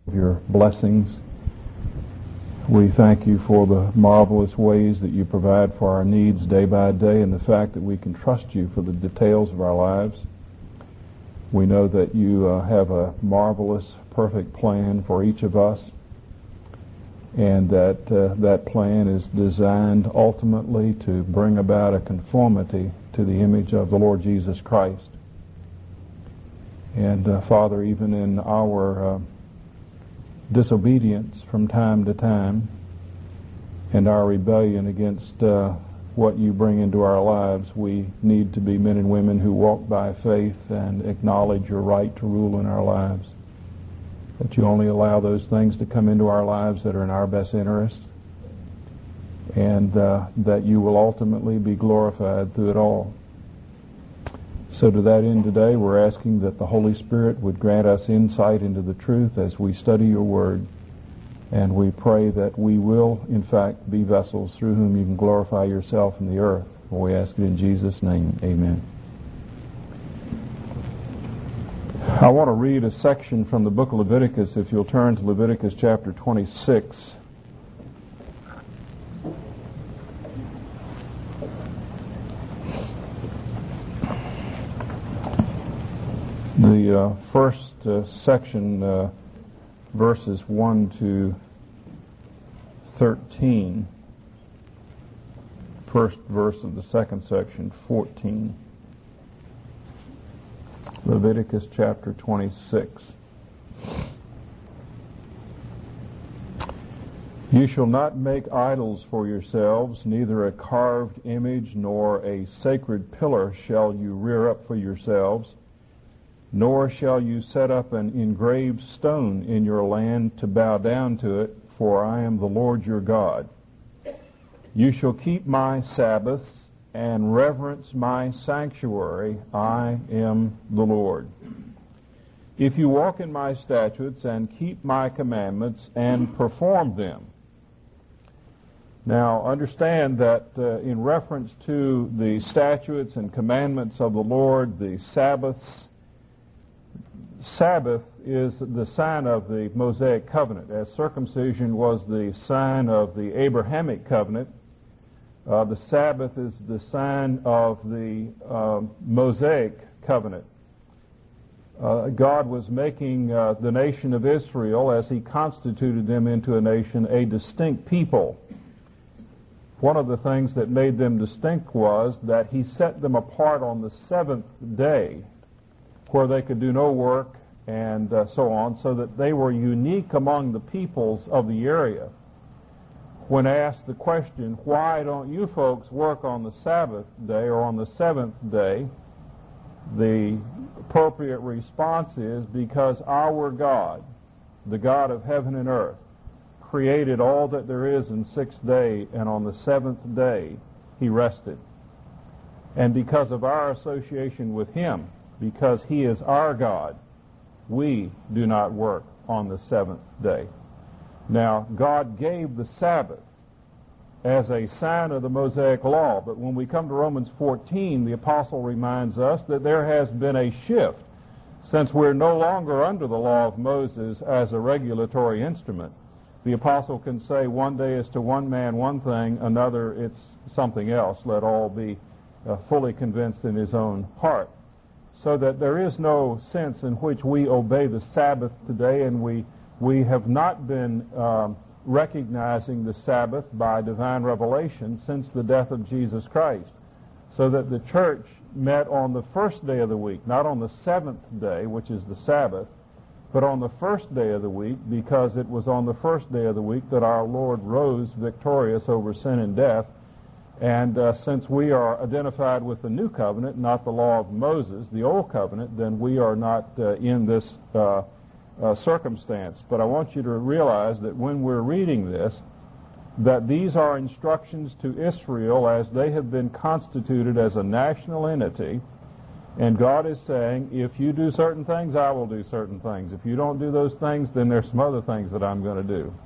your blessings. We thank you for the marvelous ways that you provide for our needs day by day, and the fact that we can trust you for the details of our lives. We know that you have a marvelous, perfect plan for each of us, and that that plan is designed ultimately to bring about a conformity to the image of the Lord Jesus Christ. And Father, even in our disobedience from time to time and our rebellion against what you bring into our lives, we need to be men and women who walk by faith and acknowledge your right to rule in our lives. That you only allow those things to come into our lives that are in our best interest, and that you will ultimately be glorified through it all. So to that end today, we're asking that the Holy Spirit would grant us insight into the truth as we study your word, and we pray that we will, in fact, be vessels through whom you can glorify yourself in the earth. We ask it in Jesus' name. Amen. I want to read a section from the book of Leviticus, if you'll turn to Leviticus chapter 26. The first section, verses 1 to 13. First verse of the second section, 14. Leviticus chapter 26. You shall not make idols for yourselves, neither a carved image nor a sacred pillar shall you rear up for yourselves, nor shall you set up an engraved stone in your land to bow down to it, for I am the Lord your God. You shall keep my Sabbaths and reverence my sanctuary. I am the Lord. If you walk in my statutes and keep my commandments and perform them. Now, understand that in reference to the statutes and commandments of the Lord, the Sabbath is the sign of the Mosaic covenant, as circumcision was the sign of the Abrahamic covenant. The Sabbath is the sign of the Mosaic covenant. God was making the nation of Israel, as he constituted them into a nation, a distinct people. One of the things that made them distinct was that he set them apart on the seventh day, where they could do no work and so on, so that they were unique among the peoples of the area. When asked the question, why don't you folks work on the Sabbath day or on the seventh day, the appropriate response is, because our God, the God of heaven and earth, created all that there is in 6 days, and on the seventh day he rested. And because of our association with him, because he is our God, we do not work on the seventh day. Now, God gave the Sabbath as a sign of the Mosaic law, but when we come to Romans 14, the apostle reminds us that there has been a shift. Since we're no longer under the law of Moses as a regulatory instrument, the apostle can say one day is to one man one thing, another it's something else. Let all be fully convinced in his own heart. So that there is no sense in which we obey the Sabbath today, and we have not been recognizing the Sabbath by divine revelation since the death of Jesus Christ. So that the church met on the first day of the week, not on the seventh day, which is the Sabbath, but on the first day of the week, because it was on the first day of the week that our Lord rose victorious over sin and death. And since we are identified with the new covenant, not the law of Moses, the old covenant, then we are not in this circumstance. But I want you to realize that when we're reading this, that these are instructions to Israel as they have been constituted as a national entity, and God is saying, if you do certain things, I will do certain things. If you don't do those things, then there's some other things that I'm going to do.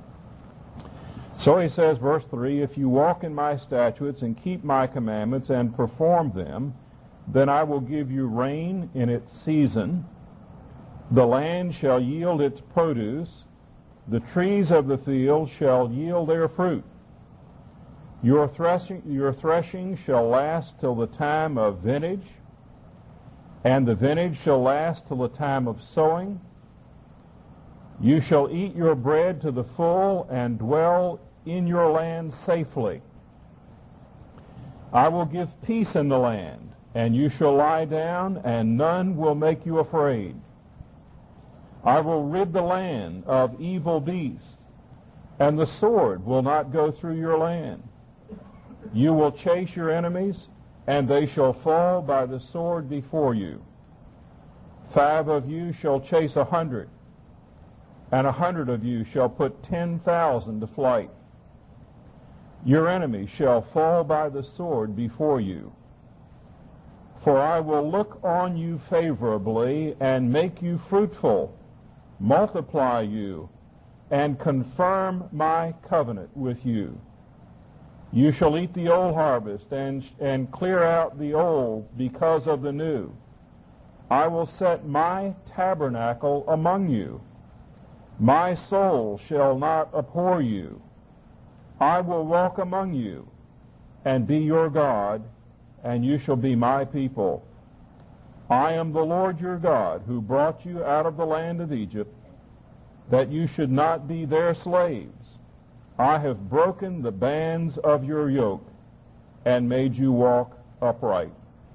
So he says, verse 3, if you walk in my statutes and keep my commandments and perform them, then I will give you rain in its season. The land shall yield its produce, The trees of the field shall yield their fruit. Your threshing shall last till the time of vintage, and the vintage shall last till the time of sowing. You shall eat your bread to the full and dwell in your land safely. I will give peace in the land, and you shall lie down, and none will make you afraid. I will rid the land of evil beasts, and the sword will not go through your land. You will chase your enemies, and they shall fall by the sword before you. 5 of you shall chase 100, and 100 of you shall put 10,000 to flight. Your enemies shall fall by the sword before you. For I will look on you favorably and make you fruitful, multiply you, and confirm my covenant with you. You shall eat the old harvest and clear out the old because of the new. I will set my tabernacle among you. My soul shall not abhor you. I will walk among you and be your God, and you shall be my people. I am the Lord your God, who brought you out of the land of Egypt, that you should not be their slaves. I have broken the bands of your yoke and made you walk upright.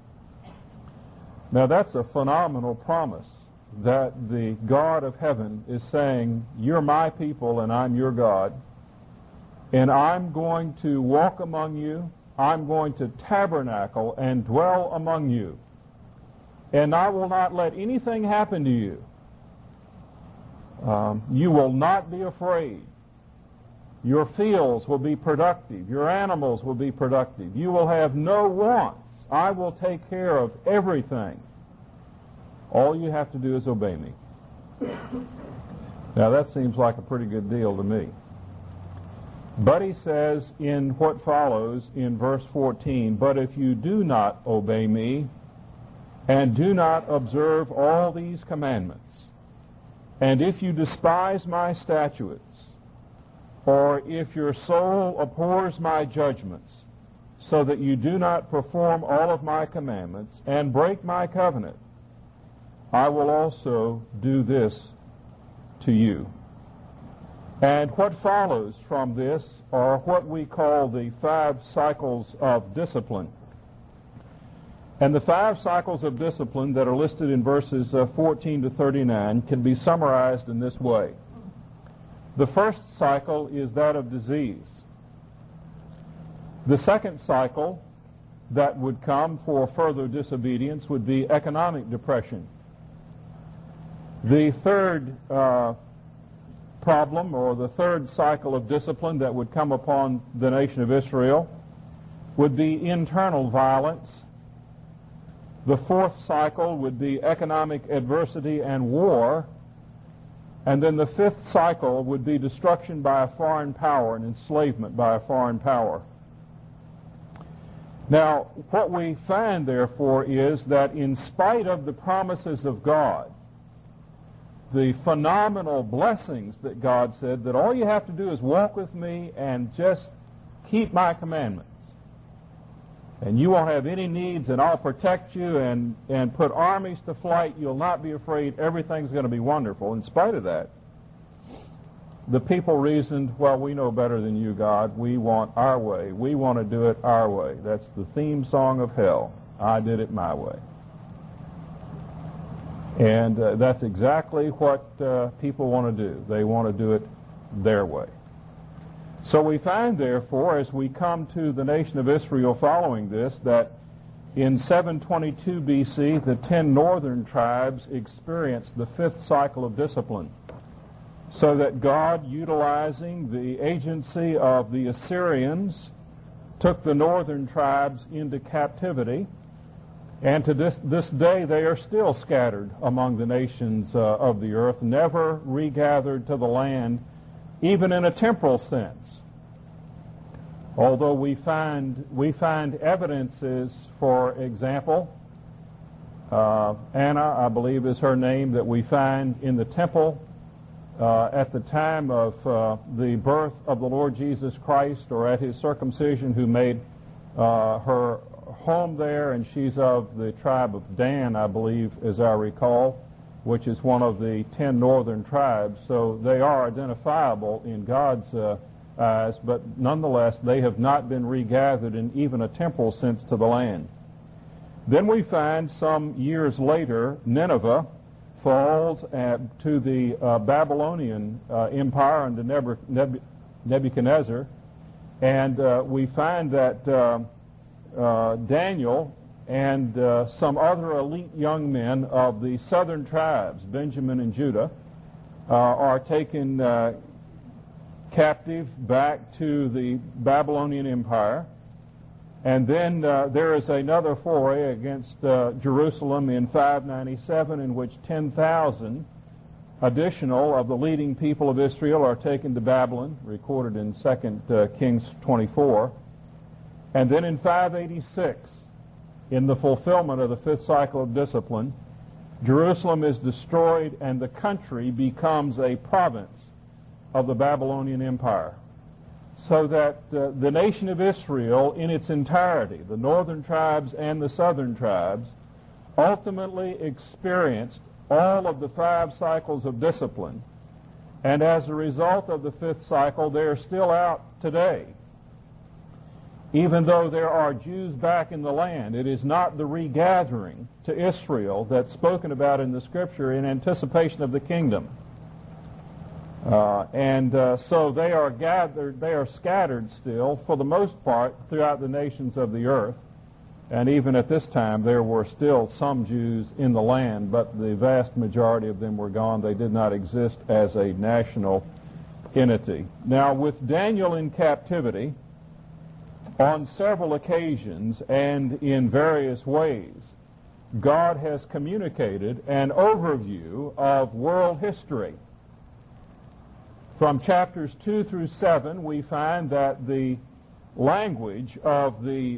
Now that's a phenomenal promise, that the God of heaven is saying, you're my people and I'm your God, and I'm going to walk among you, I'm going to tabernacle and dwell among you, and I will not let anything happen to you. You will not be afraid. Your fields will be productive. Your animals will be productive. You will have no wants. I will take care of everything. All you have to do is obey me. Now that seems like a pretty good deal to me. But he says in what follows in verse 14, but if you do not obey me and do not observe all these commandments, and if you despise my statutes, or if your soul abhors my judgments, so that you do not perform all of my commandments and break my covenant, I will also do this to you. And what follows from this are what we call the 5 cycles of discipline. And the 5 cycles of discipline that are listed in verses 14 to 39 can be summarized in this way. The first cycle is that of disease. The second cycle that would come for further disobedience would be economic depression. The third problem, or the third cycle of discipline that would come upon the nation of Israel, would be internal violence. The fourth cycle would be economic adversity and war. And then the fifth cycle would be destruction by a foreign power and enslavement by a foreign power. Now, what we find, therefore, is that in spite of the promises of God, the phenomenal blessings that God said, that all you have to do is walk with me and just keep my commandments, and you won't have any needs, and I'll protect you and put armies to flight. You'll not be afraid. Everything's going to be wonderful. In spite of that, the people reasoned, well, we know better than you, God. We want our way. We want to do it our way. That's the theme song of hell. I did it my way. And that's exactly what people want to do. They want to do it their way. So we find, therefore, as we come to the nation of Israel following this, that in 722 B.C., the 10 northern tribes experienced the fifth cycle of discipline, so that God, utilizing the agency of the Assyrians, took the northern tribes into captivity, and to this day they are still scattered among the nations of the earth, never regathered to the land, even in a temporal sense. Although we find evidences, for example, Anna, I believe is her name, that we find in the temple at the time of the birth of the Lord Jesus Christ, or at his circumcision, who made her home there, and she's of the tribe of Dan, I believe, as I recall, which is one of the 10 northern tribes. So they are identifiable in God's eyes, but nonetheless they have not been regathered in even a temporal sense to the land. Then we find some years later Nineveh falls to the Babylonian Empire under Nebuchadnezzar, and we find that Daniel and some other elite young men of the southern tribes, Benjamin and Judah, are taken captive back to the Babylonian Empire. And then there is another foray against Jerusalem in 597, in which 10,000 additional of the leading people of Israel are taken to Babylon, recorded in 2 Kings 24. And then in 586, in the fulfillment of the fifth cycle of discipline, Jerusalem is destroyed and the country becomes a province of the Babylonian Empire. So that the nation of Israel in its entirety, the northern tribes and the southern tribes, ultimately experienced all of the 5 cycles of discipline. And as a result of the 5th cycle, they are still out today. Even though there are Jews back in the land, it is not the regathering to Israel that's spoken about in the Scripture in anticipation of the kingdom. So they are gathered, they are scattered still, for the most part, throughout the nations of the earth. And even at this time, there were still some Jews in the land, but the vast majority of them were gone. They did not exist as a national entity. Now, with Daniel in captivity, on several occasions and in various ways, God has communicated an overview of world history. From chapters 2 through 7, we find that the language of the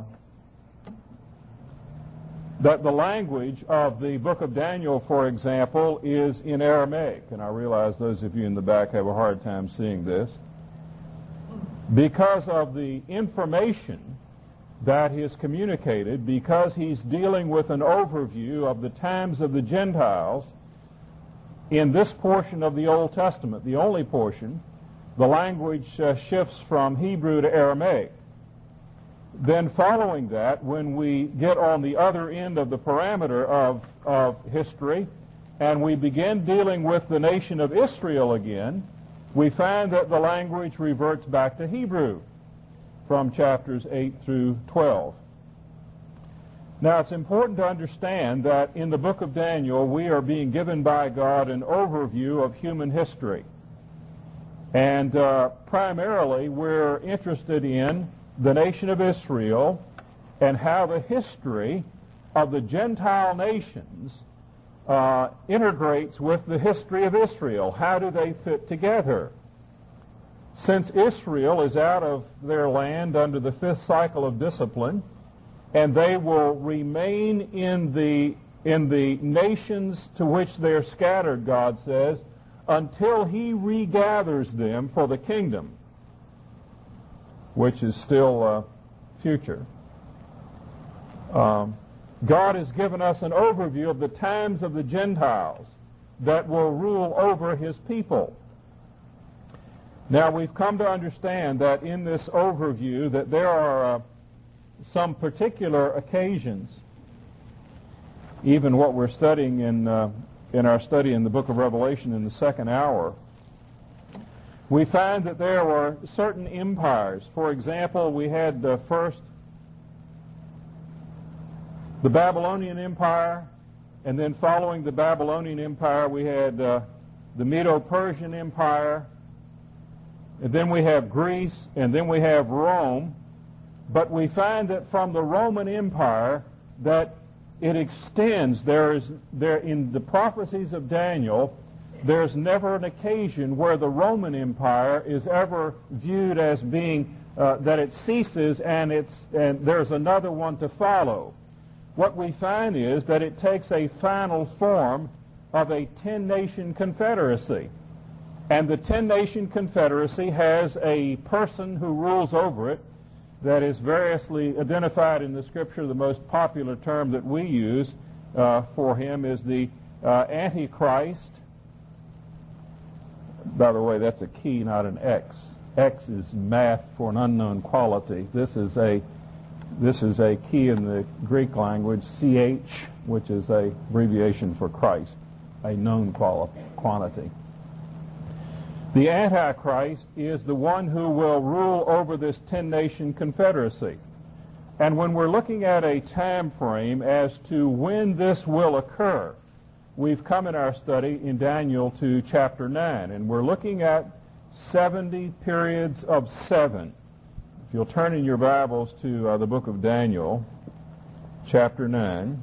book of Daniel, for example, is in Aramaic. And I realize those of you in the back have a hard time seeing this. Because of the information that is communicated, because he's dealing with an overview of the times of the Gentiles, in this portion of the Old Testament, the only portion, the language shifts from Hebrew to Aramaic. Then following that, when we get on the other end of the parameter of history, and we begin dealing with the nation of Israel again, we find that the language reverts back to Hebrew from chapters 8 through 12. Now, it's important to understand that in the book of Daniel, we are being given by God an overview of human history. And primarily, we're interested in the nation of Israel and how the history of the Gentile nations integrates with the history of Israel. How do they fit together? Since Israel is out of their land under the 5th cycle of discipline, and they will remain in the nations to which they are scattered, God says, until he regathers them for the kingdom, which is still future. God has given us an overview of the times of the Gentiles that will rule over his people. Now, we've come to understand that in this overview that there are some particular occasions, even what we're studying in our study in the book of Revelation in the second hour, we find that there were certain empires. For example, we had first the Babylonian Empire, and then following the Babylonian Empire we had the Medo-Persian Empire, and then we have Greece, and then we have Rome. But we find that from the Roman Empire that it extends. There in the prophecies of Daniel, there's never an occasion where the Roman Empire is ever viewed as being that it ceases and there's another one to follow. What we find is that it takes a final form of a 10-nation confederacy. And the 10-nation confederacy has a person who rules over it that is variously identified in the Scripture. The most popular term that we use for him is the Antichrist. By the way, that's a key, not an X. X is math for an unknown quality. This is a key in the Greek language, CH, which is a abbreviation for Christ, a known quantity. The Antichrist is the one who will rule over this 10-nation confederacy. And when we're looking at a time frame as to when this will occur, we've come in our study in Daniel to chapter 9, and we're looking at 70 periods of 7. If you'll turn in your Bibles to the book of Daniel, chapter 9.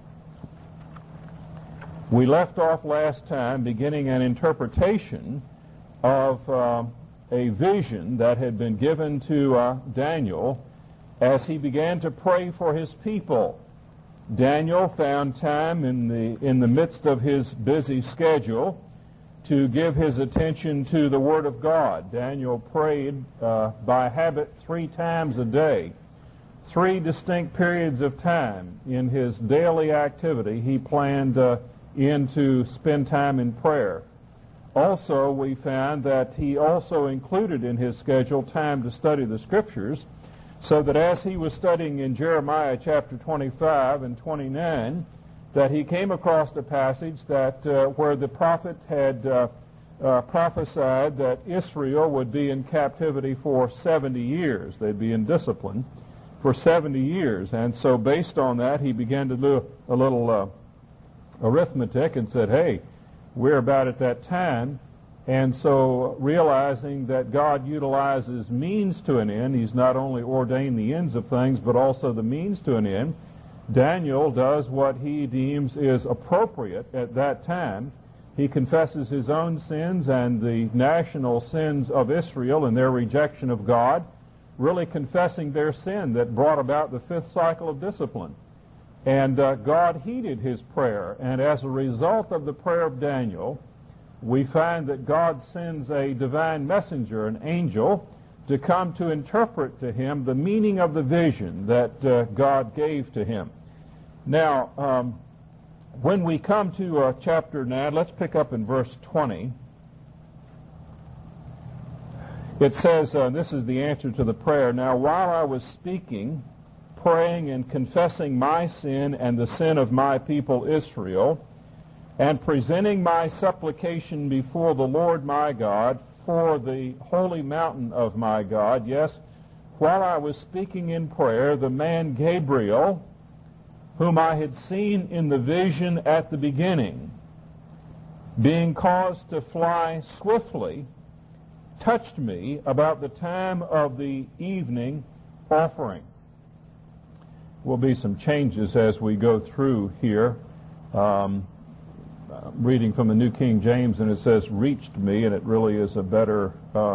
We left off last time beginning an interpretation of a vision that had been given to Daniel as he began to pray for his people. Daniel found time in the midst of his busy schedule to give his attention to the Word of God. Daniel prayed by habit 3 times a day. 3 distinct periods of time in his daily activity he planned in to spend time in prayer. Also, we found that he also included in his schedule time to study the Scriptures, so that as he was studying in Jeremiah chapter 25 and 29, that he came across a passage that where the prophet had prophesied that Israel would be in captivity for 70 years. They'd be in discipline for 70 years. And so based on that, he began to do a little arithmetic and said, hey, we're about at that time. And so realizing that God utilizes means to an end, he's not only ordained the ends of things, but also the means to an end, Daniel does what he deems is appropriate at that time. He confesses his own sins and the national sins of Israel and their rejection of God, really confessing their sin that brought about the 5th cycle of discipline. And God heeded his prayer, and as a result of the prayer of Daniel, we find that God sends a divine messenger, an angel, to come to interpret to him the meaning of the vision that God gave to him. Now, when we come to chapter 9, let's pick up in verse 20. It says, this is the answer to the prayer, "Now while I was speaking, praying and confessing my sin and the sin of my people Israel, and presenting my supplication before the Lord my God for the holy mountain of my God, yes, while I was speaking in prayer, the man Gabriel, whom I had seen in the vision at the beginning, being caused to fly swiftly, touched me about the time of the evening offering." Will be some changes as we go through here. Reading from the New King James, and it says, "reached me," and it really is a better,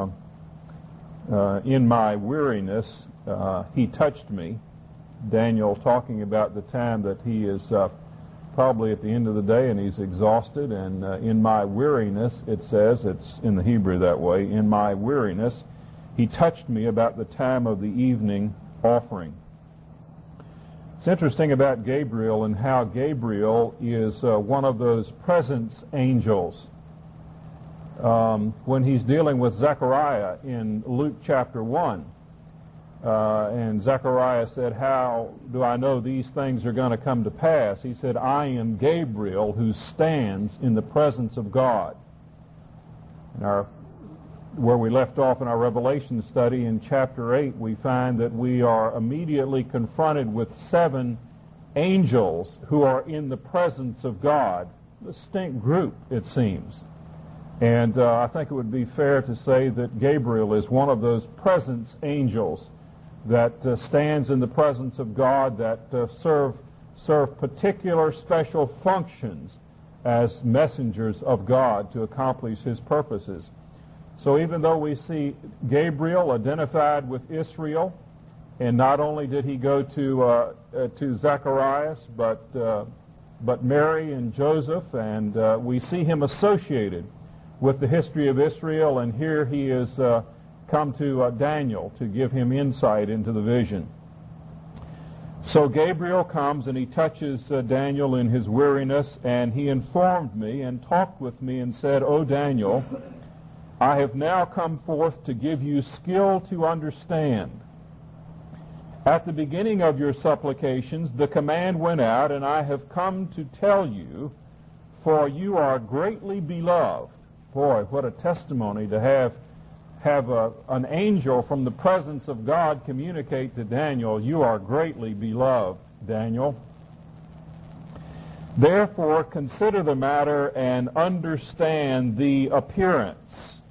"in my weariness, he touched me." Daniel talking about the time that he is probably at the end of the day and he's exhausted, and in my weariness, it says, it's in the Hebrew that way, "in my weariness, he touched me about the time of the evening offering." It's interesting about Gabriel and how Gabriel is one of those presence angels. When he's dealing with Zechariah in Luke chapter 1, and Zechariah said, "How do I know these things are going to come to pass?" He said, "I am Gabriel who stands in the presence of God." Where we left off in our Revelation study in chapter 8, we find that we are immediately confronted with 7 angels who are in the presence of God. A distinct group, it seems. And I think it would be fair to say that Gabriel is one of those presence angels that stands in the presence of God, that serve particular special functions as messengers of God to accomplish his purposes. So even though we see Gabriel identified with Israel, and not only did he go to Zacharias, but Mary and Joseph, and we see him associated with the history of Israel, and here he has come to Daniel to give him insight into the vision. So Gabriel comes and he touches Daniel in his weariness, and he informed me and talked with me and said, "O Daniel, I have now come forth to give you skill to understand. At the beginning of your supplications, the command went out, and I have come to tell you, for you are greatly beloved." Boy, what a testimony to have an angel from the presence of God communicate to Daniel, "You are greatly beloved, Daniel. Therefore, consider the matter and understand the appearance."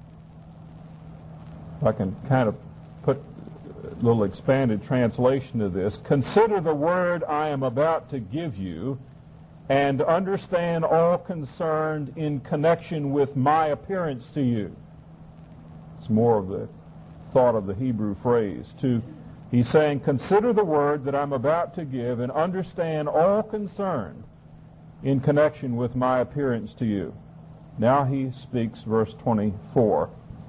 I can kind of put a little expanded translation of this. "Consider the word I am about to give you, and understand all concerned in connection with my appearance to you." It's more of the thought of the Hebrew phrase. He's saying, consider the word that I'm about to give and understand all concerned in connection with my appearance to you. Now he speaks, verse 24.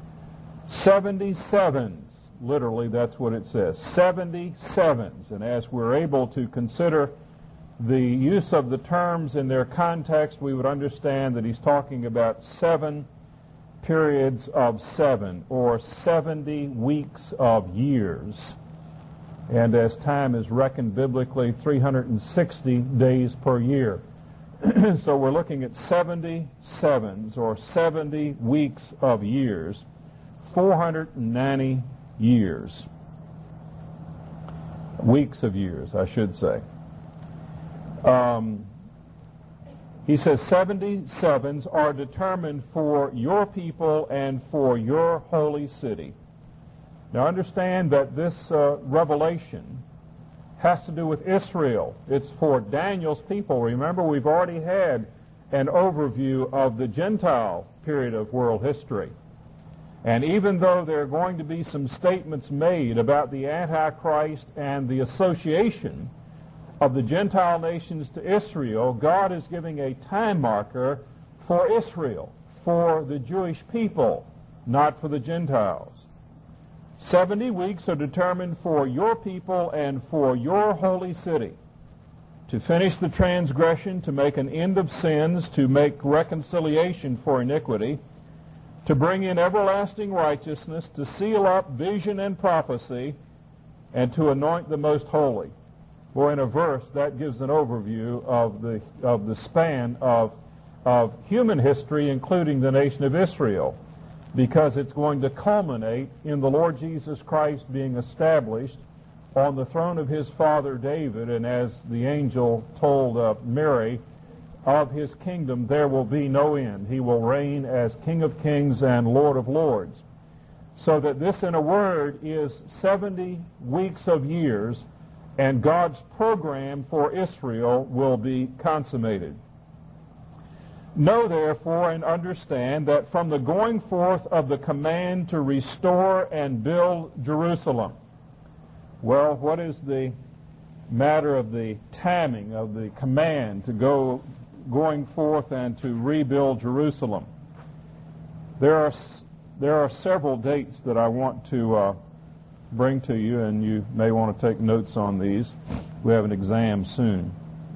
77s, literally that's what it says, 77s. And as we're able to consider the use of the terms in their context, we would understand that he's talking about 7 periods of 7, or 70 weeks of years. And as time is reckoned biblically, 360 days per year. So we're looking at 77s, or 70 weeks of years, 490 years. Weeks of years, I should say. He says 77s are determined for your people and for your holy city. Now understand that this revelation has to do with Israel. It's for Daniel's people. Remember, we've already had an overview of the Gentile period of world history. And even though there are going to be some statements made about the Antichrist and the association of the Gentile nations to Israel, God is giving a time marker for Israel, for the Jewish people, not for the Gentiles. 70 weeks are determined for your people and for your holy city, to finish the transgression, to make an end of sins, to make reconciliation for iniquity, to bring in everlasting righteousness, to seal up vision and prophecy, and to anoint the most holy. Well, in a verse, that gives an overview of the span of human history, including the nation of Israel, because it's going to culminate in the Lord Jesus Christ being established on the throne of his father David, and as the angel told Mary, of his kingdom there will be no end. He will reign as King of kings and Lord of lords. So that this, in a word, is 70 weeks of years, and God's program for Israel will be consummated. Know, therefore, and understand that from the going forth of the command to restore and build Jerusalem. Well, what is the matter of the timing of the command to going forth and to rebuild Jerusalem? There are several dates that I want to bring to you, and you may want to take notes on these. We have an exam soon.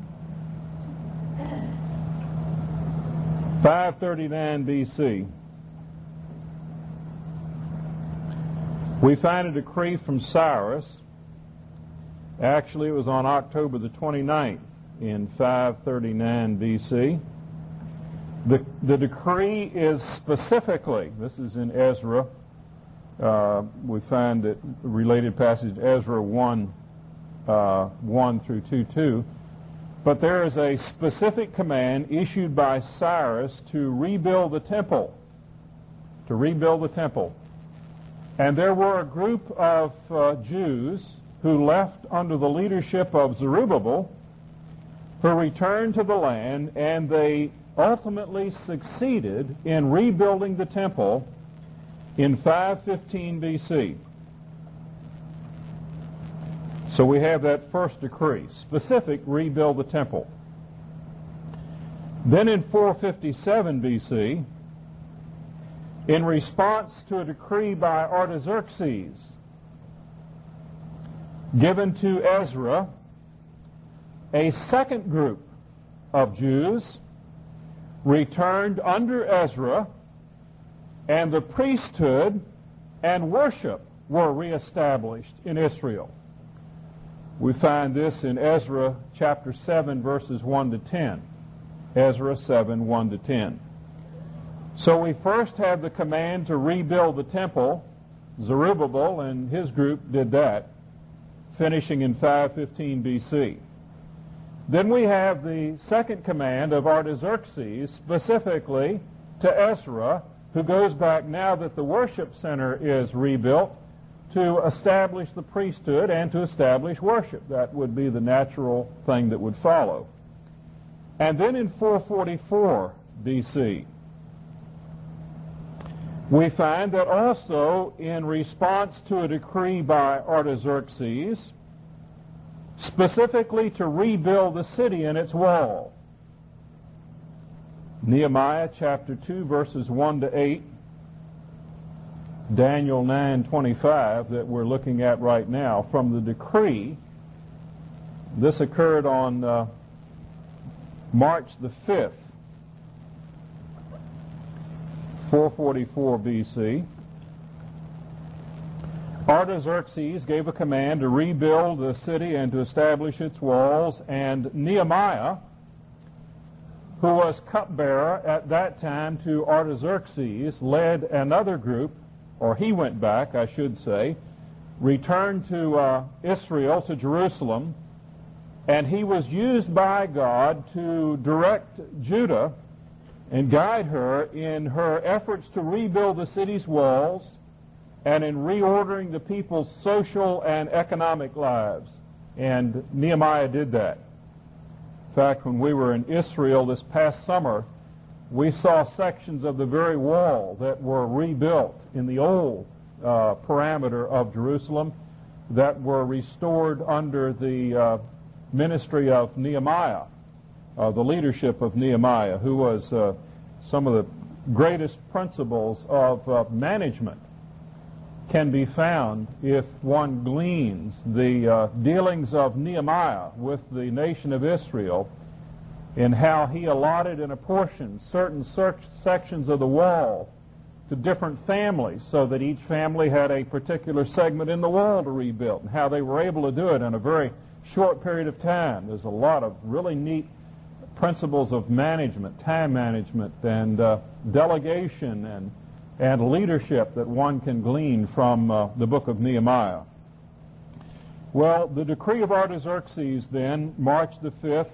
539 BC. We find a decree from Cyrus. Actually, it was on October the 29th in 539 BC. The decree is specifically, this is in Ezra, we find that related passage Ezra 1 through 2:2. But there is a specific command issued by Cyrus to rebuild the temple. To rebuild the temple. And there were a group of Jews who left under the leadership of Zerubbabel, who returned to the land, and they ultimately succeeded in rebuilding the temple in 515 BC. So we have that first decree, specific, rebuild the temple. Then in 457 BC, in response to a decree by Artaxerxes given to Ezra, a second group of Jews returned under Ezra, and the priesthood and worship were reestablished in Israel. We find this in Ezra chapter 7, verses 1 to 10. Ezra 7, 1 to 10. So we first have the command to rebuild the temple. Zerubbabel and his group did that, finishing in 515 BC. Then we have the second command of Artaxerxes, specifically to Ezra, who goes back, now that the worship center is rebuilt, to establish the priesthood and to establish worship. That would be the natural thing that would follow. And then in 444 BC, we find that also in response to a decree by Artaxerxes, specifically to rebuild the city and its wall. Nehemiah chapter 2, verses 1 to 8, Daniel 9:25 that we're looking at right now, from the decree. This occurred on March the 5th, 444 BC. Artaxerxes gave a command to rebuild the city and to establish its walls, and Nehemiah, who was cupbearer at that time to Artaxerxes, led another group, or he went back, I should say, returned to Israel, to Jerusalem, and he was used by God to direct Judah and guide her in her efforts to rebuild the city's walls and in reordering the people's social and economic lives. And Nehemiah did that. In fact, when we were in Israel this past summer, we saw sections of the very wall that were rebuilt in the old parameter of Jerusalem that were restored under the ministry of Nehemiah, the leadership of Nehemiah, who was some of the greatest principles of management can be found if one gleans the dealings of Nehemiah with the nation of Israel, in how he allotted and apportioned certain sections of the wall to different families so that each family had a particular segment in the wall to rebuild, and how they were able to do it in a very short period of time. There's a lot of really neat principles of management, time management, and delegation and leadership that one can glean from the book of Nehemiah. Well, the decree of Artaxerxes then, March the 5th,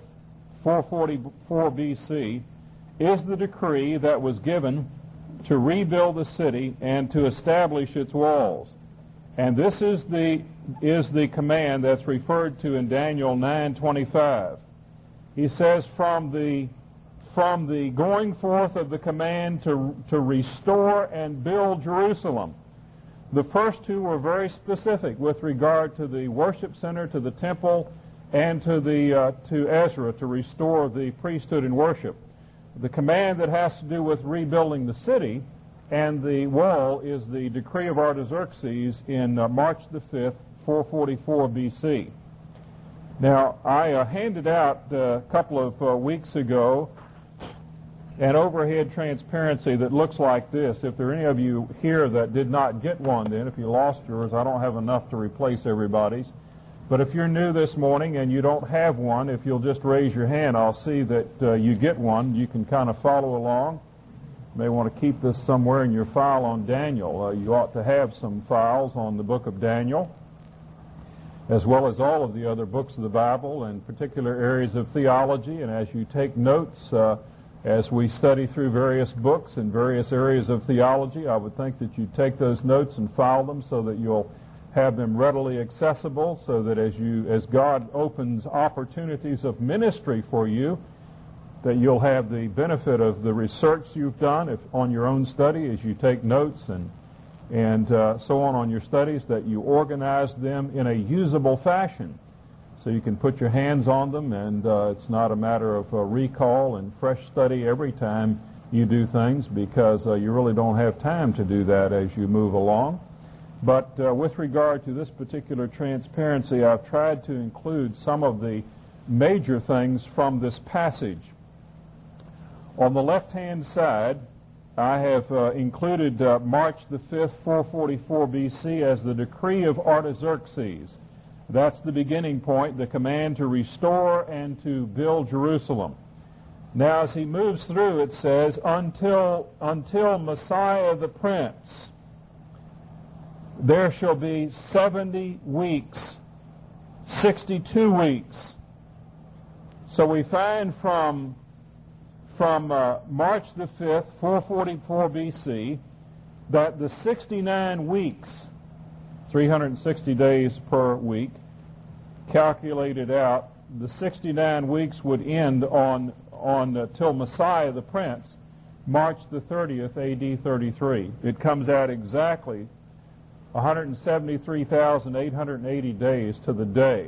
444 BC, is the decree that was given to rebuild the city and to establish its walls. And this is the command that's referred to in Daniel 9:25. He says, from the going forth of the command to restore and build Jerusalem. The first two were very specific with regard to the worship center, to the temple, and to Ezra to restore the priesthood and worship. The command that has to do with rebuilding the city and the wall is the decree of Artaxerxes in March the 5th, 444 BC. Now, I handed out a couple of weeks ago an overhead transparency that looks like this. If there are any of you here that did not get one then, if you lost yours, I don't have enough to replace everybody's. But if you're new this morning and you don't have one, if you'll just raise your hand, I'll see that you get one. You can kind of follow along. You may want to keep this somewhere in your file on Daniel. You ought to have some files on the book of Daniel, as well as all of the other books of the Bible and particular areas of theology. And as you take notes, as we study through various books and various areas of theology, I would think that you take those notes and file them so that you'll have them readily accessible, so that as God opens opportunities of ministry for you, that you'll have the benefit of the research you've done on your own study as you take notes and so on your studies, that you organize them in a usable fashion so you can put your hands on them, and it's not a matter of recall and fresh study every time you do things, because you really don't have time to do that as you move along. But with regard to this particular transparency, I've tried to include some of the major things from this passage. On the left-hand side, I have included March the 5th, 444 BC as the decree of Artaxerxes. That's the beginning point, the command to restore and to build Jerusalem. Now, as he moves through, it says, until Messiah the Prince, there shall be 70 weeks, 62 weeks. So we find from March the 5th, 444 BC, that the 69 weeks, 360 days per week, calculated out, the 69 weeks would end on till Messiah the Prince, March the 30th, AD 33. It comes out exactly 173,880 days to the day.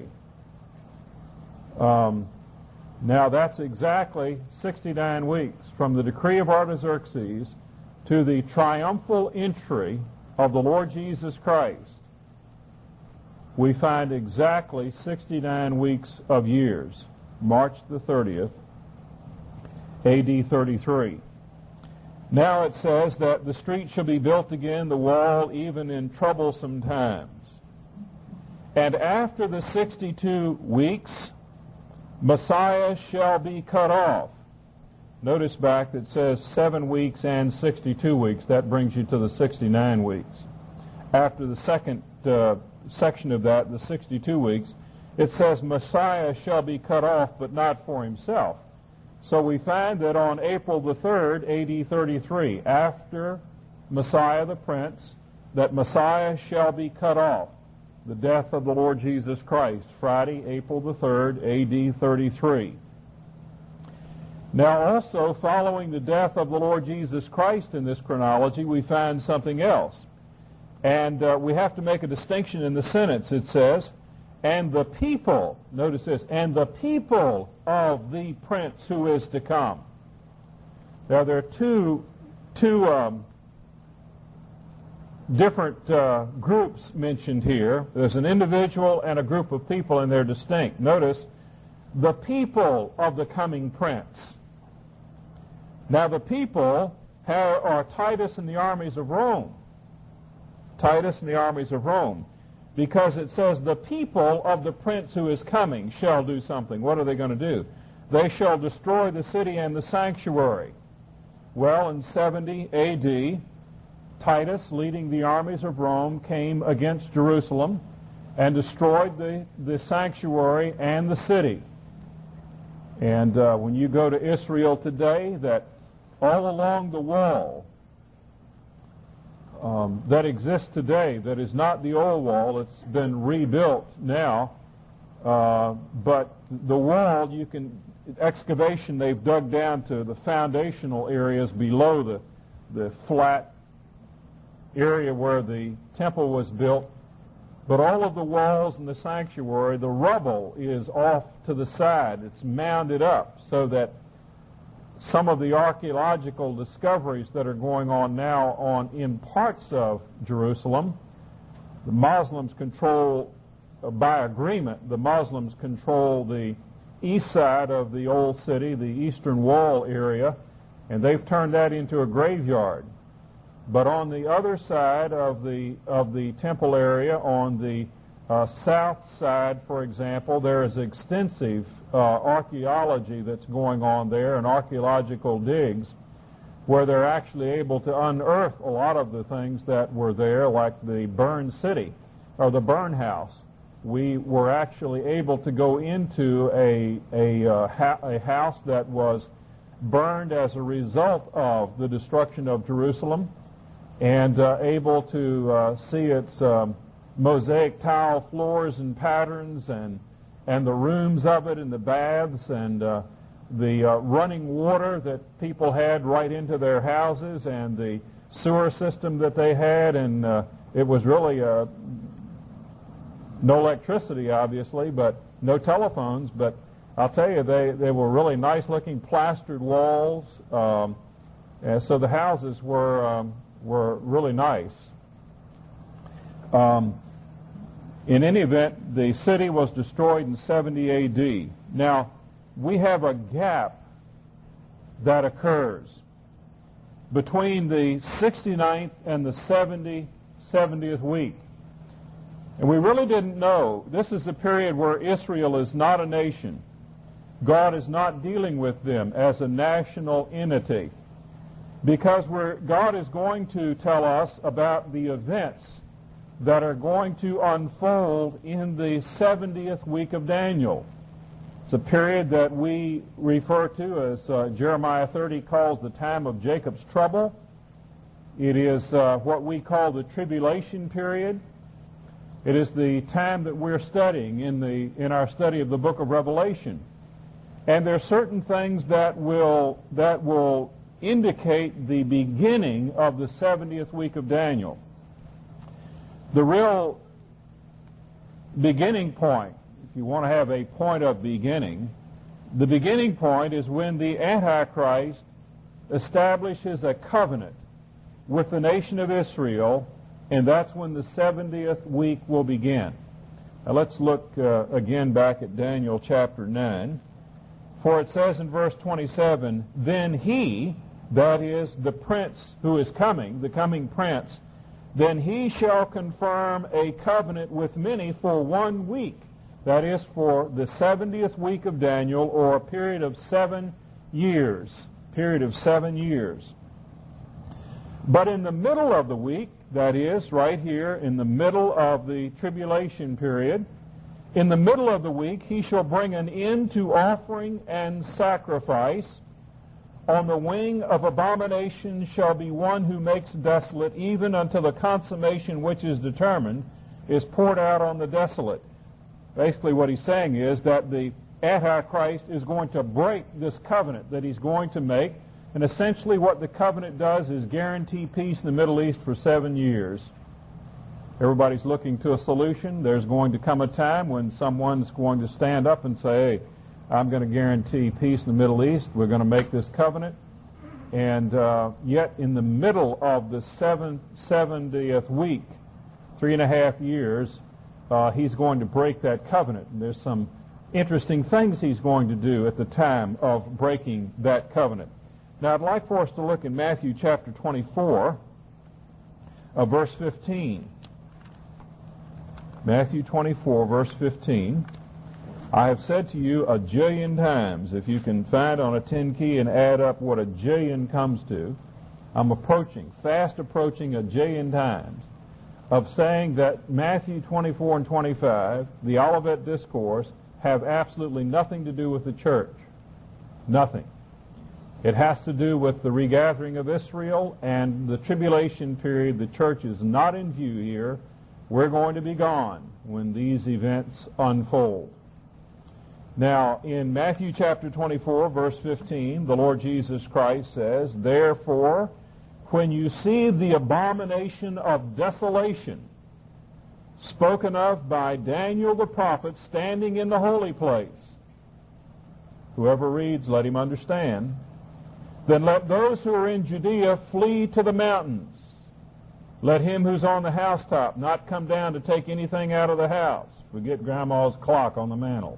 Now that's exactly 69 weeks from the decree of Artaxerxes to the triumphal entry of the Lord Jesus Christ. We find exactly 69 weeks of years, March the 30th, AD 33. Now it says that the street shall be built again, the wall, even in troublesome times. And after the 62 weeks, Messiah shall be cut off. Notice back that it says 7 weeks and 62 weeks. That brings you to the 69 weeks. After the second section of that, the 62 weeks, it says Messiah shall be cut off, but not for himself. So we find that on April the 3rd, AD 33, after Messiah the Prince, that Messiah shall be cut off. The death of the Lord Jesus Christ, Friday, April the 3rd, AD 33. Now also, following the death of the Lord Jesus Christ in this chronology, we find something else. And we have to make a distinction in the sentence. It says, and the people, notice this, and the people of the Prince who is to come. Now there are two different groups mentioned here. There's an individual and a group of people, and they're distinct. Notice, the people of the coming Prince. Now the people are Titus and the armies of Rome. Titus and the armies of Rome. Because it says, the people of the Prince who is coming shall do something. What are they going to do? They shall destroy the city and the sanctuary. Well, in 70 A.D., Titus, leading the armies of Rome, came against Jerusalem and destroyed the sanctuary and the city. And when you go to Israel today, that all along the wall that exists today, that is not the old wall, it's been rebuilt now, but the wall, excavation, they've dug down to the foundational areas below the flat area where the temple was built. But all of the walls in the sanctuary, the rubble is off to the side. It's mounded up so that some of the archaeological discoveries that are going on now in parts of Jerusalem, the Muslims control, by agreement, the Muslims control the east side of the old city, the eastern wall area, and they've turned that into a graveyard. But on the other side of the temple area, on the south side, for example, there is extensive archaeology that's going on there, and archaeological digs, where they're actually able to unearth a lot of the things that were there, like the burned city, or the burn house. We were actually able to go into a house that was burned as a result of the destruction of Jerusalem, and able to see its mosaic tile floors and patterns, and the rooms of it, and the baths, and the running water that people had right into their houses, and the sewer system that they had, and it was really no electricity, obviously, but no telephones, but I'll tell you, they were really nice-looking plastered walls, And so the houses were really nice. In any event, the city was destroyed in 70 A.D. Now, we have a gap that occurs between the 69th and the 70th week. And we really didn't know. This is the period where Israel is not a nation. God is not dealing with them as a national entity. Because God is going to tell us about the events that are going to unfold in the 70th week of Daniel. It's a period that we refer to as Jeremiah 30 calls the time of Jacob's trouble. It is what we call the tribulation period. It is the time that we're studying in our study of the book of Revelation. And there are certain things that will indicate the beginning of the 70th week of Daniel. The real beginning point, if you want to have a point of beginning, the beginning point is when the Antichrist establishes a covenant with the nation of Israel, and that's when the 70th week will begin. Now let's look again back at Daniel chapter 9. For it says in verse 27, then he, that is the prince who is coming, the coming prince, then he shall confirm a covenant with many for 1 week. That is for the 70th week of Daniel, or a period of 7 years. Period of 7 years. But in the middle of the week, that is right here in the middle of the tribulation period, in the middle of the week he shall bring an end to offering and sacrifice. On the wing of abomination shall be one who makes desolate, even until the consummation which is determined is poured out on the desolate. Basically what he's saying is that the Antichrist is going to break this covenant that he's going to make, and essentially what the covenant does is guarantee peace in the Middle East for 7 years. Everybody's looking to a solution. There's going to come a time when someone's going to stand up and say, hey, I'm going to guarantee peace in the Middle East. We're going to make this covenant. And yet in the middle of the 70th week, 3.5 years, he's going to break that covenant. And there's some interesting things he's going to do at the time of breaking that covenant. Now I'd like for us to look in Matthew chapter 24, verse 15. Matthew 24, verse 15. I have said to you a jillion times, if you can find on a 10 key and add up what a jillion comes to, I'm fast approaching a jillion times, of saying that Matthew 24 and 25, the Olivet Discourse, have absolutely nothing to do with the church. Nothing. It has to do with the regathering of Israel and the tribulation period. The church is not in view here. We're going to be gone when these events unfold. Now, in Matthew chapter 24, verse 15, the Lord Jesus Christ says, therefore, when you see the abomination of desolation spoken of by Daniel the prophet standing in the holy place, whoever reads, let him understand, then let those who are in Judea flee to the mountains. Let him who's on the housetop not come down to take anything out of the house. Forget Grandma's clock on the mantle.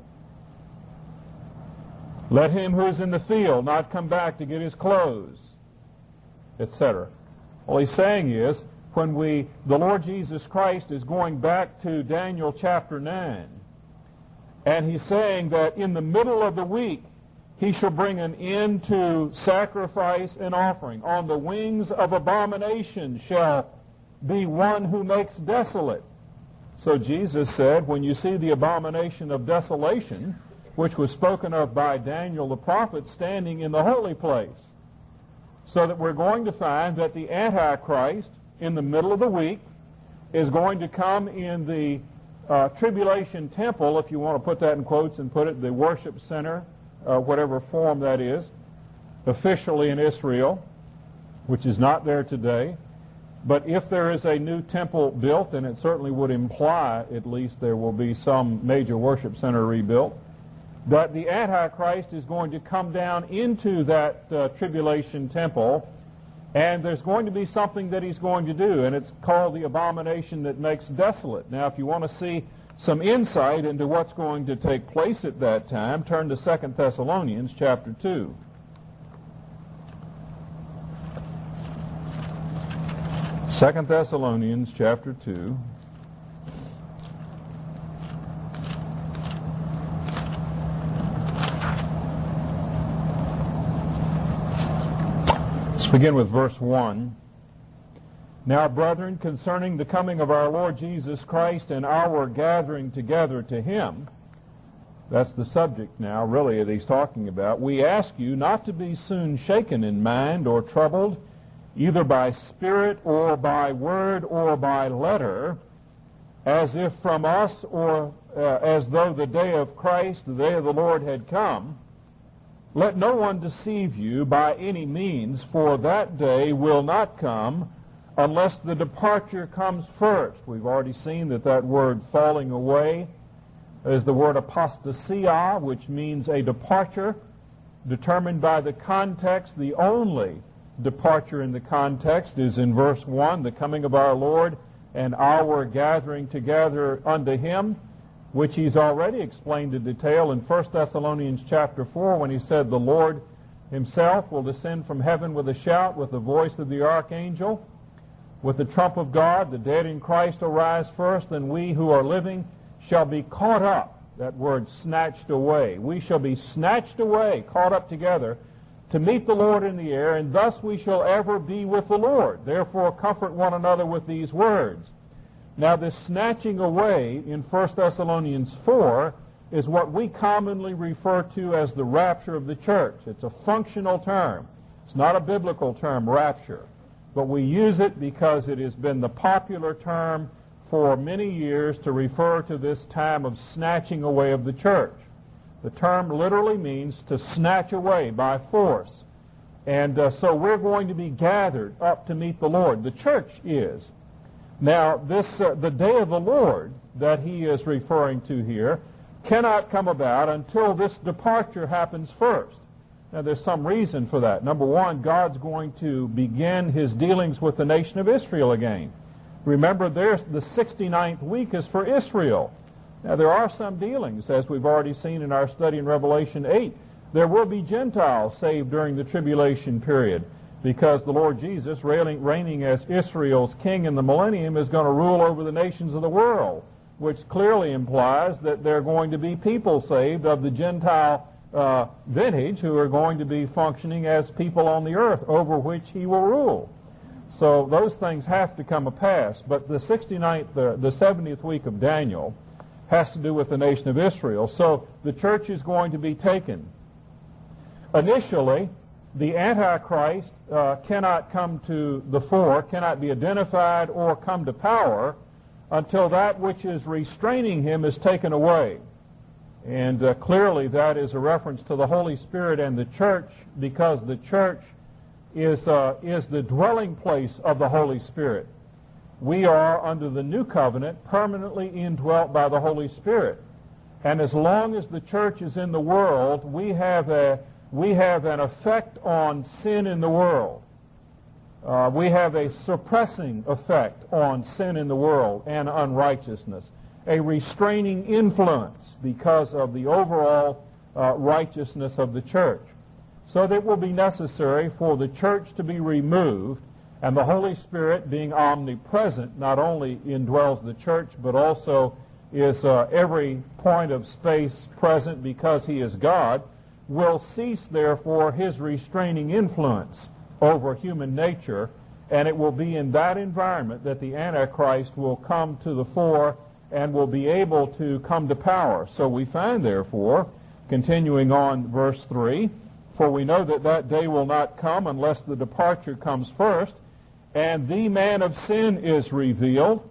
Let him who is in the field not come back to get his clothes, etc. All he's saying is, when the Lord Jesus Christ is going back to Daniel chapter 9, and he's saying that in the middle of the week, he shall bring an end to sacrifice and offering. On the wings of abomination shall be one who makes desolate. So Jesus said, when you see the abomination of desolation, which was spoken of by Daniel the prophet standing in the holy place, so that we're going to find that the Antichrist, in the middle of the week, is going to come in the tribulation temple, if you want to put that in quotes and put it, the worship center, whatever form that is, officially in Israel, which is not there today. But if there is a new temple built, and it certainly would imply at least there will be some major worship center rebuilt, that the Antichrist is going to come down into that tribulation temple And there's going to be something that he's going to do, and it's called the abomination that makes desolate. Now, if you want to see some insight into what's going to take place at that time, turn to 2 Thessalonians chapter 2. 2 Thessalonians chapter 2. Let's begin with verse 1. Now, brethren, concerning the coming of our Lord Jesus Christ and our gathering together to Him, that's the subject now, really, that he's talking about. We ask you not to be soon shaken in mind or troubled, either by spirit or by word or by letter, as if from us or as though the day of Christ, the day of the Lord, had come. Let no one deceive you by any means, for that day will not come unless the departure comes first. We've already seen that word falling away is the word apostasia, which means a departure, determined by the context. The only departure in the context is in verse 1, the coming of our Lord and our gathering together unto Him, which he's already explained in detail in 1 Thessalonians chapter 4 when he said, the Lord Himself will descend from heaven with a shout, with the voice of the archangel, with the trump of God. The dead in Christ will rise first, and we who are living shall be caught up. That word, snatched away. We shall be snatched away, caught up together, to meet the Lord in the air, and thus we shall ever be with the Lord. Therefore comfort one another with these words. Now, this snatching away in 1 Thessalonians 4 is what we commonly refer to as the rapture of the church. It's a functional term. It's not a biblical term, rapture. But we use it because it has been the popular term for many years to refer to this time of snatching away of the church. The term literally means to snatch away by force. And so we're going to be gathered up to meet the Lord. The church is. Now, the day of the Lord that he is referring to here cannot come about until this departure happens first. Now, there's some reason for that. Number one, God's going to begin His dealings with the nation of Israel again. Remember, the 69th week is for Israel. Now, there are some dealings, as we've already seen in our study in Revelation 8. There will be Gentiles saved during the tribulation period, because the Lord Jesus, reigning as Israel's king in the millennium, is going to rule over the nations of the world, which clearly implies that there are going to be people saved of the Gentile vintage who are going to be functioning as people on the earth over which He will rule. So those things have to come to pass. But the 69th, the 70th week of Daniel has to do with the nation of Israel. So the church is going to be taken. Initially, the Antichrist cannot come to the fore, cannot be identified or come to power until that which is restraining him is taken away. And clearly that is a reference to the Holy Spirit and the church, because the church is the dwelling place of the Holy Spirit. We are, under the new covenant, permanently indwelt by the Holy Spirit. And as long as the church is in the world, we have an effect on sin in the world. We have a suppressing effect on sin in the world and unrighteousness, a restraining influence because of the overall righteousness of the church. So that it will be necessary for the church to be removed, and the Holy Spirit, being omnipresent, not only indwells the church, but also is every point of space present because He is God, will cease, therefore, His restraining influence over human nature, and it will be in that environment that the Antichrist will come to the fore and will be able to come to power. So we find, therefore, continuing on verse 3, for we know that that day will not come unless the departure comes first, and the man of sin is revealed.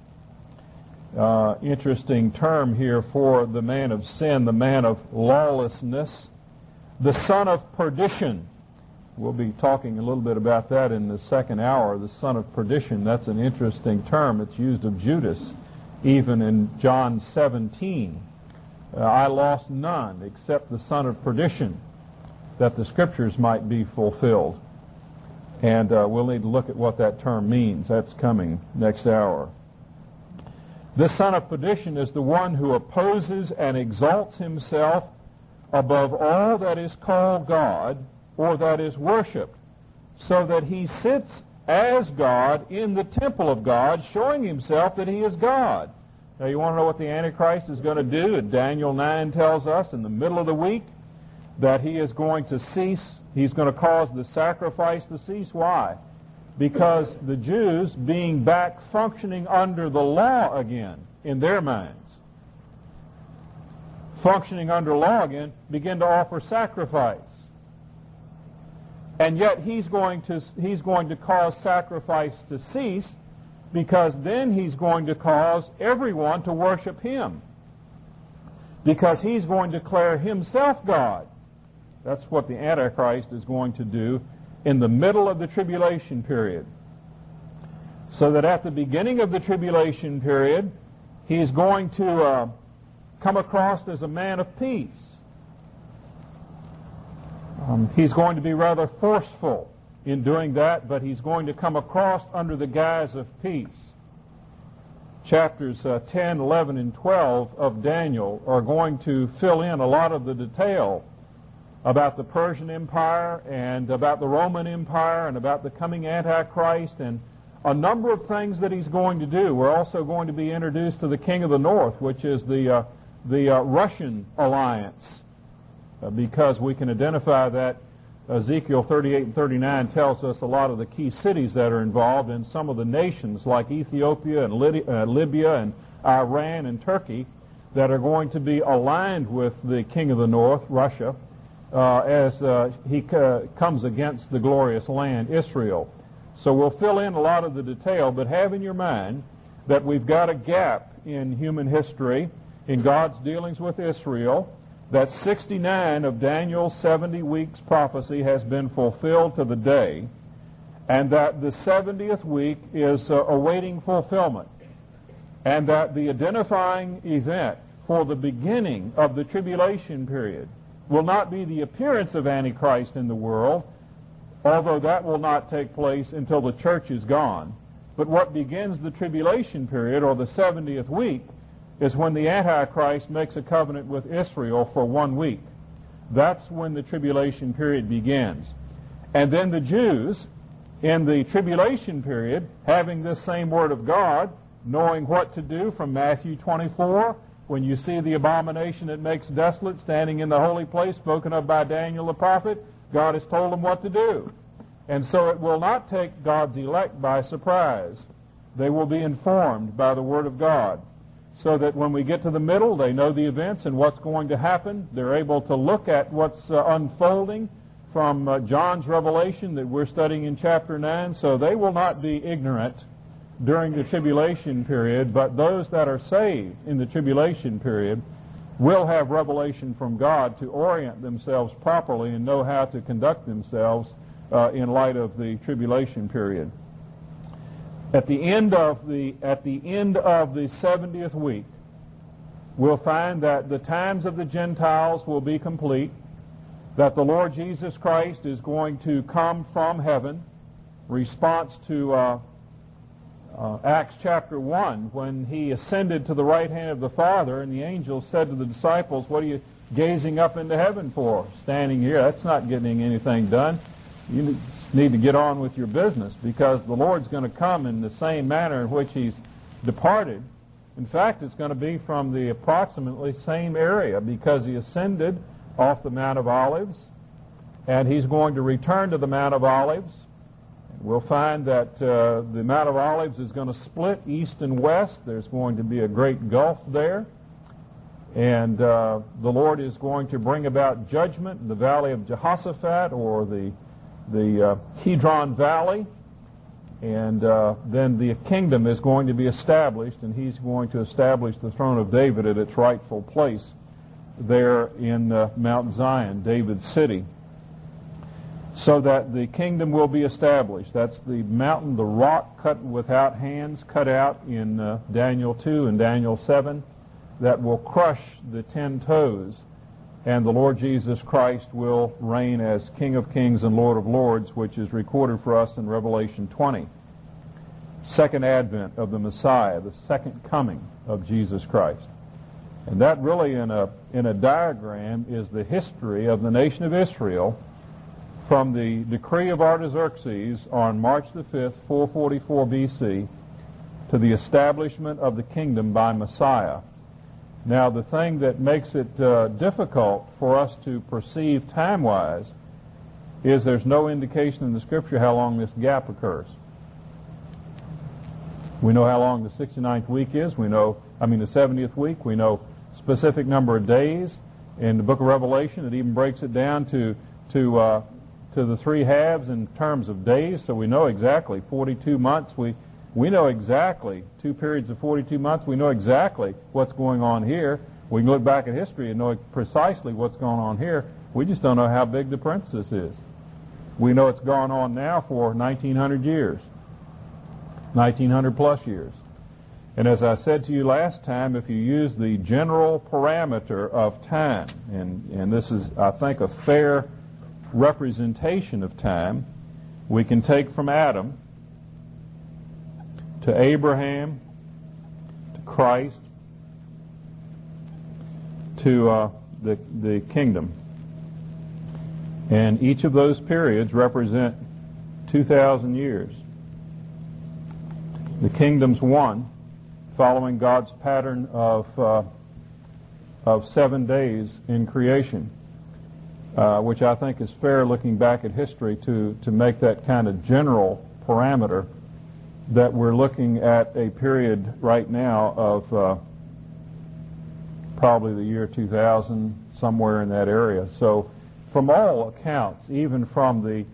Interesting term here for the man of sin, the man of lawlessness, the son of perdition. We'll be talking a little bit about that in the second hour. The son of perdition, that's an interesting term. It's used of Judas, even in John 17. I lost none except the son of perdition, that the Scriptures might be fulfilled. And we'll need to look at what that term means. That's coming next hour. This son of perdition is the one who opposes and exalts himself above all that is called God or that is worshipped, so that he sits as God in the temple of God, showing himself that he is God. Now, you want to know what the Antichrist is going to do? Daniel 9 tells us in the middle of the week that he is going to cease. He's going to cause the sacrifice to cease. Why? Because the Jews, being back functioning under the law again in their minds, functioning under law again, begin to offer sacrifice. And yet he's going to cause sacrifice to cease, because then he's going to cause everyone to worship him, because he's going to declare himself God. That's what the Antichrist is going to do in the middle of the tribulation period. So that at the beginning of the tribulation period, he's going to come across as a man of peace. He's going to be rather forceful in doing that, but he's going to come across under the guise of peace. Chapters 10, 11, and 12 of Daniel are going to fill in a lot of the detail about the Persian Empire and about the Roman Empire and about the coming Antichrist and a number of things that he's going to do. We're also going to be introduced to the King of the North, which is the Russian alliance, because we can identify that. Ezekiel 38 and 39 tells us a lot of the key cities that are involved, and some of the nations like Ethiopia and Libya and Iran and Turkey that are going to be aligned with the King of the North, Russia, as he comes against the glorious land, Israel. So we'll fill in a lot of the detail, but have in your mind that we've got a gap in human history, in God's dealings with Israel, that 69 of Daniel's 70 weeks prophecy has been fulfilled to the day, and that the 70th week is awaiting fulfillment, and that the identifying event for the beginning of the tribulation period will not be the appearance of Antichrist in the world, although that will not take place until the church is gone. But what begins the tribulation period, or the 70th week, is when the Antichrist makes a covenant with Israel for 1 week. That's when the tribulation period begins. And then the Jews, in the tribulation period, having this same Word of God, knowing what to do from Matthew 24, when you see the abomination that makes desolate standing in the holy place spoken of by Daniel the prophet, God has told them what to do. And so it will not take God's elect by surprise. They will be informed by the Word of God, so that when we get to the middle, they know the events and what's going to happen. They're able to look at what's unfolding from John's revelation that we're studying in chapter 9, so they will not be ignorant during the tribulation period, but those that are saved in the tribulation period will have revelation from God to orient themselves properly and know how to conduct themselves in light of the tribulation period. At the end of the 70th week, we'll find that the times of the Gentiles will be complete, that the Lord Jesus Christ is going to come from heaven, response to Acts chapter 1, when he ascended to the right hand of the Father, and the angels said to the disciples, "What are you gazing up into heaven for? Standing here, that's not getting anything done. You need to get on with your business, because the Lord's going to come in the same manner in which he's departed. In fact, it's going to be from the approximately same area, because he ascended off the Mount of Olives, and he's going to return to the Mount of Olives. We'll find that the Mount of Olives is going to split east and west. There's going to be a great gulf there. And the Lord is going to bring about judgment in the valley of Jehoshaphat, or the Kidron Valley. And then the kingdom is going to be established, and he's going to establish the throne of David at its rightful place there in Mount Zion, David's city, so that the kingdom will be established. That's the mountain, the rock cut without hands, cut out in Daniel 2 and Daniel 7, that will crush the 10 toes and the Lord Jesus Christ will reign as King of Kings and Lord of Lords, which is recorded for us in Revelation 20. Second advent of the Messiah, the second coming of Jesus Christ. And that really, in a diagram, is the history of the nation of Israel from the decree of Artaxerxes on March the 5th, 444 BC, to the establishment of the kingdom by Messiah. Now, the thing that makes it difficult for us to perceive time-wise is there's no indication in the Scripture how long this gap occurs. We know how long the 69th week is. The 70th week. We know specific number of days. In the book of Revelation, it even breaks it down to the three halves in terms of days, so we know exactly 42 months. We know exactly 2 periods of 42 months. We know exactly what's going on here. We can look back at history and know precisely what's going on here. We just don't know how big the parenthesis is. We know it's gone on now for 1,900 years. 1,900 plus years. And as I said to you last time, if you use the general parameter of time, and this is, I think, a fair representation of time, we can take from Adam to Abraham to Christ to the kingdom. And each of those periods represent 2,000 years. The kingdom's one, following God's pattern of 7 days in creation, which I think is fair looking back at history to make that kind of general parameter that we're looking at a period right now of probably the year 2000, somewhere in that area. So from all accounts, even from the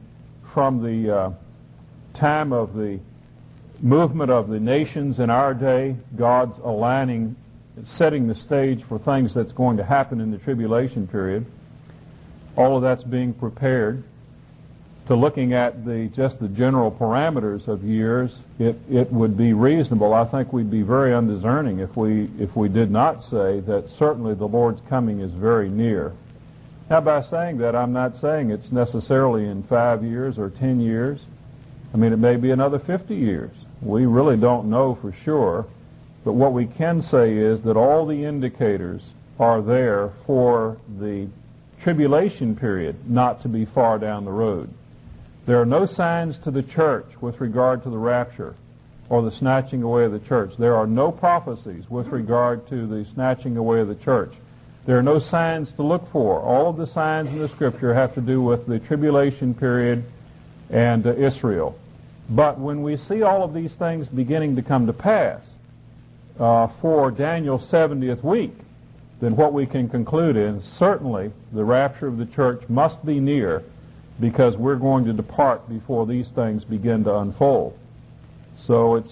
time of the movement of the nations in our day, God's aligning, setting the stage for things that's going to happen in the tribulation period. All of that's being prepared. To looking at just the general parameters of years, it would be reasonable. I think we'd be very undiscerning if we did not say that certainly the Lord's coming is very near. Now, by saying that, I'm not saying it's necessarily in 5 years or 10 years. It may be another 50 years. We really don't know for sure. But what we can say is that all the indicators are there for the tribulation period not to be far down the road. There are no signs to the church with regard to the rapture or the snatching away of the church. There are no prophecies with regard to the snatching away of the church. There are no signs to look for. All of the signs in the Scripture have to do with the tribulation period and Israel. But when we see all of these things beginning to come to pass for Daniel's 70th week, then what we can conclude is certainly the rapture of the church must be near, because we're going to depart before these things begin to unfold. So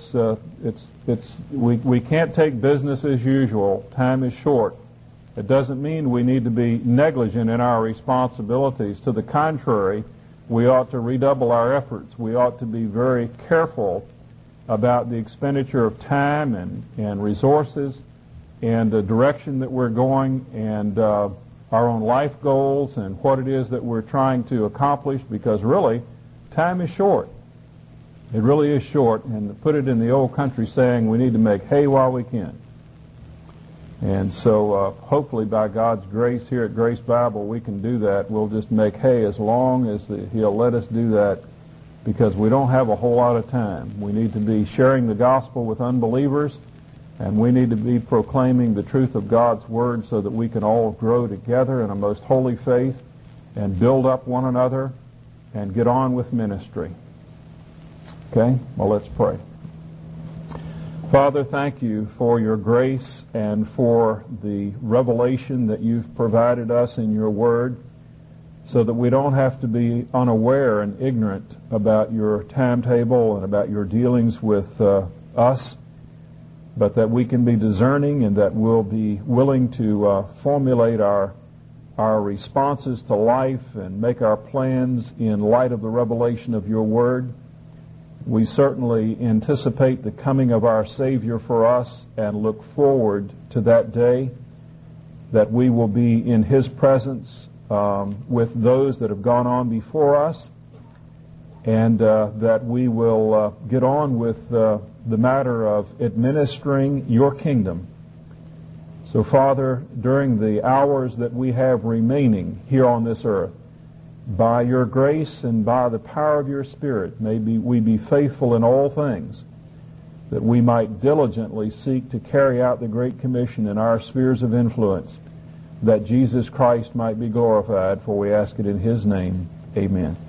we can't take business as usual. Time is short. It doesn't mean we need to be negligent in our responsibilities. To the contrary, we ought to redouble our efforts. We ought to be very careful about the expenditure of time and resources and the direction that we're going and our own life goals and what it is that we're trying to accomplish, because really, time is short. It really is short, and to put it in the old country saying, we need to make hay while we can. And so hopefully by God's grace here at Grace Bible we can do that. We'll just make hay as long as He'll let us do that, because we don't have a whole lot of time. We need to be sharing the gospel with unbelievers, and we need to be proclaiming the truth of God's Word so that we can all grow together in a most holy faith and build up one another and get on with ministry. Okay? Well, let's pray. Father, thank you for your grace and for the revelation that you've provided us in your Word, so that we don't have to be unaware and ignorant about your timetable and about your dealings with us, but that we can be discerning and that we'll be willing to formulate our responses to life and make our plans in light of the revelation of your Word. We certainly anticipate the coming of our Savior for us and look forward to that day. that we will be in His presence with those that have gone on before us, and that we will get on with the matter of administering Your kingdom. So, Father, during the hours that we have remaining here on this earth, by Your grace and by the power of Your Spirit, may we be faithful in all things, that we might diligently seek to carry out the Great Commission in our spheres of influence, that Jesus Christ might be glorified, for we ask it in His name. Amen.